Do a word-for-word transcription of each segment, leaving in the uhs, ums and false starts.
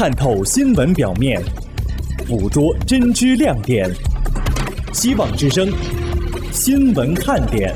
探透新闻表面，捕捉真知亮点。希望之声，新闻看点。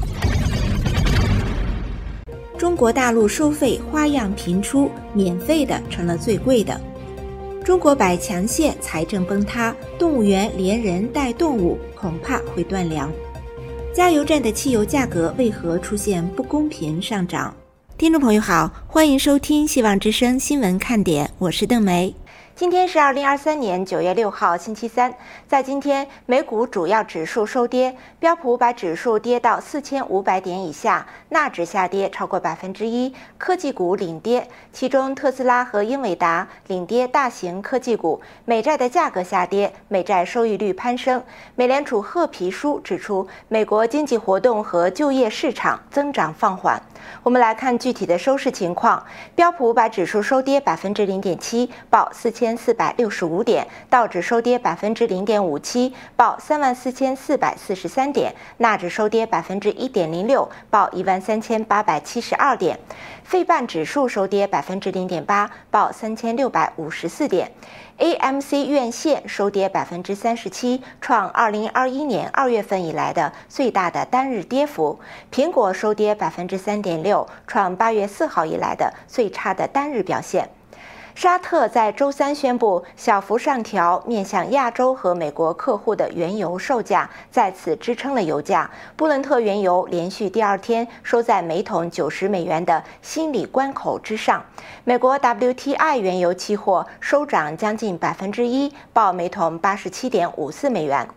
中国大陆收费花样频出，免费的成了最贵的。中国百强县财政崩塌，动物园连人带动物恐怕会断粮。加油站的汽油价格为何出现不公平上涨？听众朋友好，欢迎收听希望之声新闻看点，我是邓梅。今天是二零二三年九月六号星期三，在今天美股主要指数收跌，标普五百指数跌到四千五百点以下，纳指下跌超过百分之一，科技股领跌，其中特斯拉和英伟达领跌大型科技股，美债的价格下跌，美债收益率攀升。美联储褐皮书指出，美国经济活动和就业市场增长放缓。我们来看具体的收市情况，标普五百指数收跌百分之零点七，报四千四百六十五点，道指收跌百分之零点五七，报三万四千四百四十三点，纳指收跌百分之一点零六，报一万三千八百七十二点，费半指数收跌百分之零点八，报三千六百五十四点。A M C 院线收跌百分之三十七，创二零二一年二月份以来的最大的单日跌幅。苹果收跌百分之三点六，创八月四号以来的最差的单日表现。沙特在周三宣布小幅上调面向亚洲和美国客户的原油售价，再次支撑了油价。布伦特原油连续第二天收在每桶九十美元的心理关口之上。美国 W T I 原油期货收涨将近百分之一，报每桶八十七点五四美元。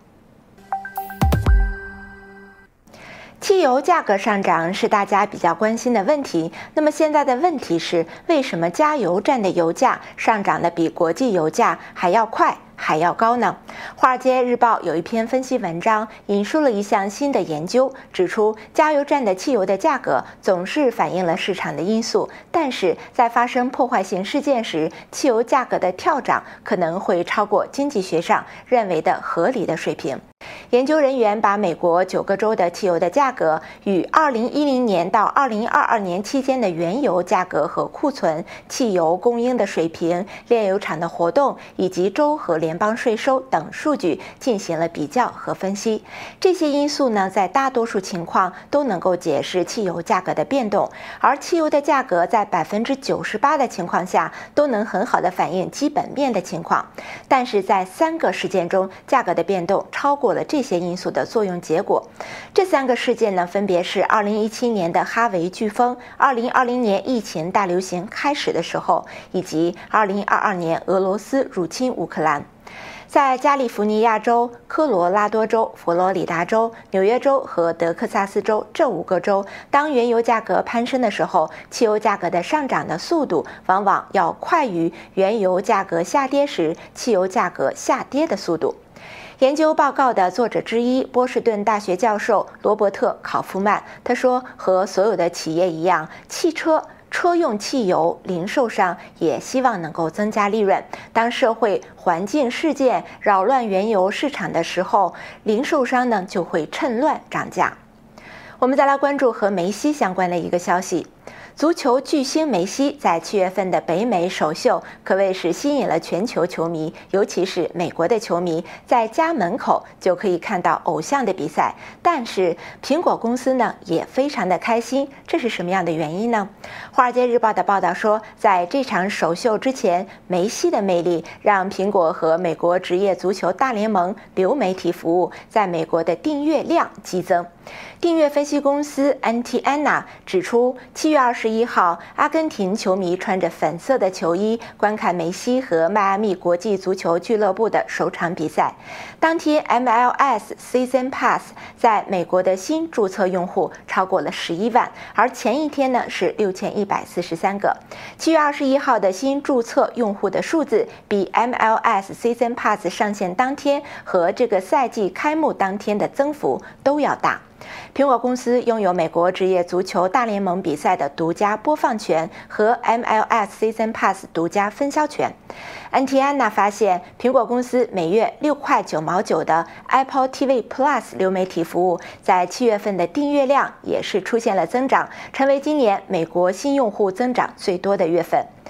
汽油价格上涨是大家比较关心的问题。那么现在的问题是，为什么加油站的油价上涨的比国际油价还要快还要高呢？华尔街日报有一篇分析文章，引述了一项新的研究，指出加油站的汽油的价格总是反映了市场的因素，但是在发生破坏性事件时，汽油价格的跳涨可能会超过经济学上认为的合理的水平。研究人员把美国九个州的汽油的价格与二零一零年到二零二二年期间的原油价格和库存、汽油供应的水平、炼油厂的活动以及州和联邦税收等数据进行了比较和分析。这些因素呢，在大多数情况都能够解释汽油价格的变动，而汽油的价格在百分之九十八的情况下都能很好的反映基本面的情况。但是在三个事件中，价格的变动超过了这些因素的作用结果。这三个事件呢，分别是二零一七年的哈维飓风、二零二零年疫情大流行开始的时候，以及二零二二年俄罗斯入侵乌克兰。在加利福尼亚州、科罗拉多州、佛罗里达州、纽约州和德克萨斯州这五个州，当原油价格攀升的时候，汽油价格的上涨的速度往往要快于原油价格下跌时汽油价格下跌的速度。研究报告的作者之一，波士顿大学教授罗伯特·考夫曼，他说，和所有的企业一样，汽车车用汽油零售商也希望能够增加利润。当社会环境事件扰乱原油市场的时候，零售商呢就会趁乱涨价。我们再来关注和梅西相关的一个消息。足球巨星梅西在七月份的北美首秀可谓是吸引了全球球迷，尤其是美国的球迷，在家门口就可以看到偶像的比赛。但是苹果公司呢也非常的开心，这是什么样的原因呢？华尔街日报的报道说，在这场首秀之前，梅西的魅力让苹果和美国职业足球大联盟流媒体服务在美国的订阅量激增。订阅分析公司 Antiana 指出，七月二十一号，阿根廷球迷穿着粉色的球衣观看梅西和迈阿密国际足球俱乐部的首场比赛。当天 M L S Season Pass 在美国的新注册用户超过了十一万，而前一天呢是六千一百四十三个。七月二十一号的新注册用户的数字比 M L S Season Pass 上线当天和这个赛季开幕当天的增幅都要大。苹果公司拥有美国职业足球大联盟比赛的独家播放权和 M L S Season Pass 独家分销权。Antiana 发现，苹果公司每月六块九毛九的 Apple T V Plus 流媒体服务，在七月份的订阅量也是出现了增长，成为今年美国新用户增长最多的月份。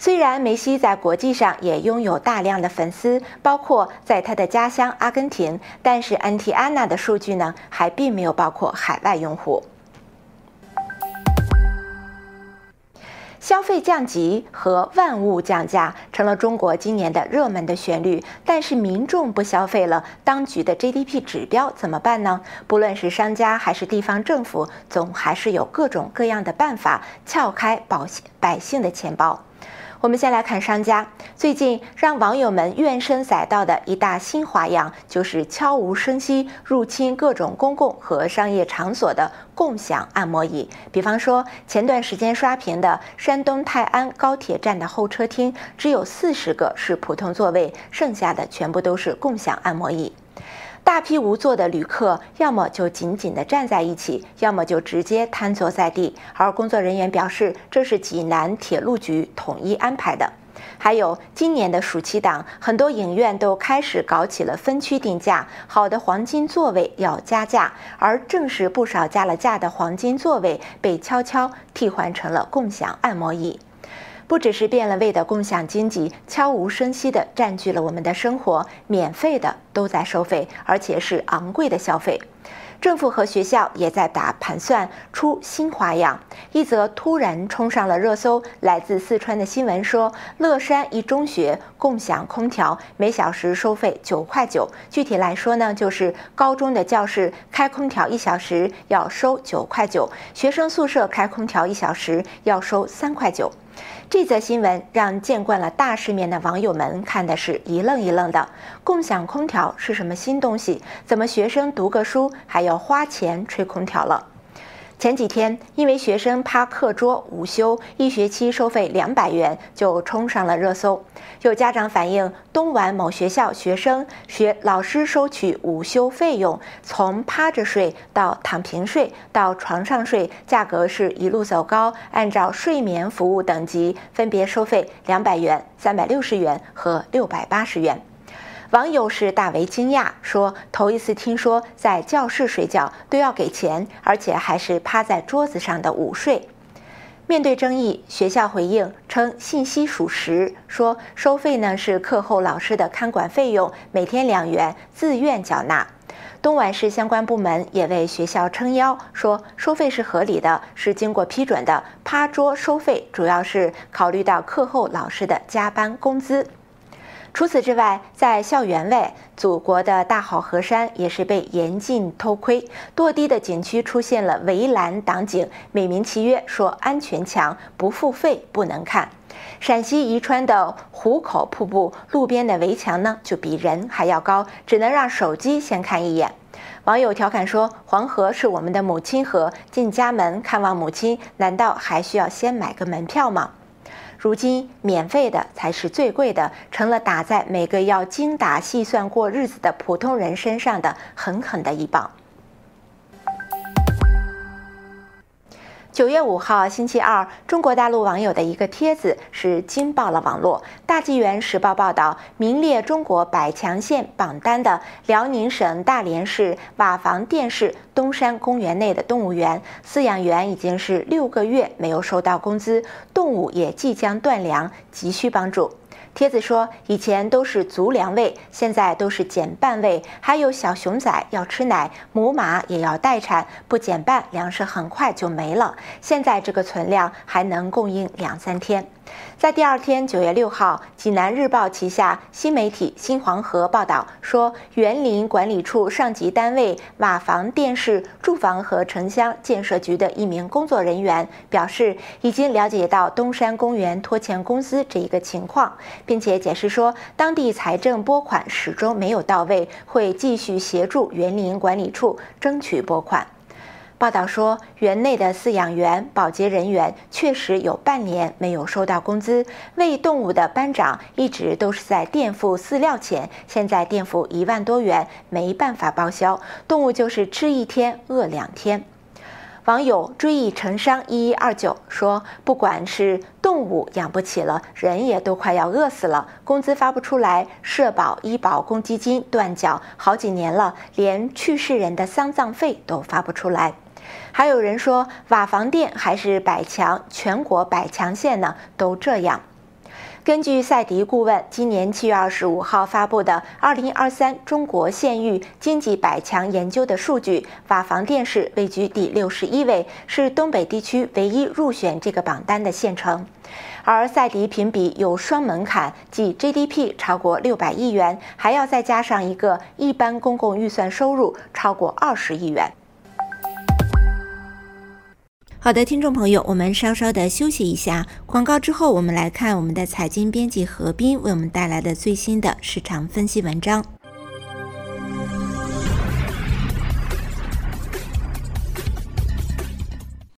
虽然梅西在国际上也拥有大量的粉丝，包括在他的家乡阿根廷，但是安提安娜的数据呢，还并没有包括海外用户。消费降级和万物降价成了中国今年的热门的旋律，但是民众不消费了，当局的 G D P 指标怎么办呢？不论是商家还是地方政府，总还是有各种各样的办法撬开百姓的钱包。我们先来看商家，最近让网友们怨声载道的一大新花样，就是悄无声息入侵各种公共和商业场所的共享按摩椅。比方说，前段时间刷屏的山东泰安高铁站的候车厅，只有四十个是普通座位，剩下的全部都是共享按摩椅。大批无座的旅客要么就紧紧地站在一起，要么就直接瘫坐在地，而工作人员表示这是济南铁路局统一安排的。还有今年的暑期档，很多影院都开始搞起了分区定价，好的黄金座位要加价，而正是不少加了价的黄金座位被悄悄替换成了共享按摩椅。不只是变了味的共享经济悄无声息地占据了我们的生活，免费的都在收费，而且是昂贵的消费。政府和学校也在打盘算出新花样。一则突然冲上了热搜，来自四川的新闻说，乐山一中学共享空调，每小时收费九块九。具体来说呢，就是高中的教室开空调一小时要收九块九，学生宿舍开空调一小时要收三块九。这则新闻让见惯了大世面的网友们看的是一愣一愣的。共享空调是什么新东西？怎么学生读个书还要花钱吹空调了？前几天，因为学生趴课桌午休，一学期收费两百元，就冲上了热搜。有家长反映，东莞某学校学生学老师收取午休费用，从趴着睡到躺平睡到床上睡，价格是一路走高，按照睡眠服务等级分别收费两百元、三百六十元和六百八十元。网友是大为惊讶，说头一次听说在教室睡觉都要给钱，而且还是趴在桌子上的午睡。面对争议，学校回应称信息属实，说收费呢是课后老师的看管费用，每天两元，自愿缴纳。东莞市相关部门也为学校撑腰，说收费是合理的，是经过批准的。趴桌收费主要是考虑到课后老师的加班工资。除此之外，在校园外，祖国的大好河山也是被严禁偷窥。堕堤的景区出现了围栏挡景，美名其曰说安全墙，不付费不能看。陕西宜川的壶口瀑布路边的围墙呢，就比人还要高，只能让手机先看一眼。网友调侃说：“黄河是我们的母亲河，进家门看望母亲，难道还需要先买个门票吗？”如今，免费的才是最贵的，成了打在每个要精打细算过日子的普通人身上的狠狠的一棒。九月五号星期二，中国大陆网友的一个帖子是惊爆了网络。大纪元时报报道，名列中国百强县榜单的辽宁省大连市瓦房店市东山公园内的动物园饲养员已经是六个月没有收到工资，动物也即将断粮，急需帮助。帖子说，以前都是足粮喂，现在都是减半喂，还有小熊仔要吃奶，母马也要待产，不减半，粮食很快就没了。现在这个存量还能供应两三天。在第二天，九月六号，济南日报旗下新媒体新黄河报道说，园林管理处上级单位瓦房店市住房和城乡建设局的一名工作人员表示，已经了解到东山公园拖欠工资这一个情况，并且解释说，当地财政拨款始终没有到位，会继续协助园林管理处争取拨款。报道说，园内的饲养员、保洁人员确实有半年没有收到工资，喂动物的班长一直都是在垫付饲料钱，现在垫付一万多元，没办法报销，动物就是吃一天饿两天。网友追忆成伤一一二九说，不管是动物养不起了，人也都快要饿死了，工资发不出来，社保、医保、公积金断缴好几年了，连去世人的丧葬费都发不出来。还有人说，瓦房店还是百强，全国百强县呢，都这样。 根据赛迪顾问今年七月二十五号发布的《二零二三中国县域经济百强研究》的数据，瓦房店市位居第六十一位，是东北地区唯一入选这个榜单的县城。而赛迪评比有双门槛，即 G D P 超过六百亿元，还要再加上一个一般公共预算收入超过二十亿元。好的，听众朋友，我们稍稍的休息一下，广告之后，我们来看我们的财经编辑何斌为我们带来的最新的市场分析文章。